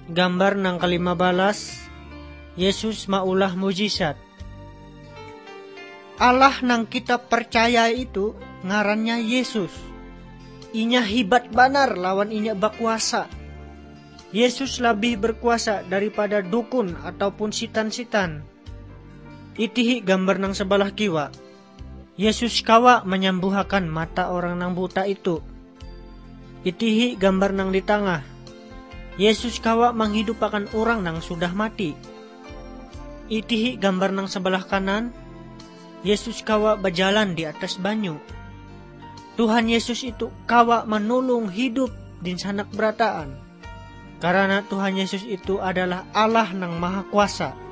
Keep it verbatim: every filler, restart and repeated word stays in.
gambar nang kalima balas, Yesus maulah mujizat. Allah nang kita percaya itu ngarannya Yesus. Inya hibat banar lawan inya berkuasa. Yesus lebih berkuasa daripada dukun ataupun sitan-sitan. Itihi gambar nang sebelah kiwa. Yesus kawa menyembuhkan mata orang nang buta itu. Itihi gambar nang di tengah. Yesus kawa menghidupkan orang nang sudah mati. Itihi gambar nang sebelah kanan. Yesus kawa berjalan di atas banyu. Tuhan Yesus itu kawa menolong hidup di sanak berataan. Karena Tuhan Yesus itu adalah Allah nang maha kuasa.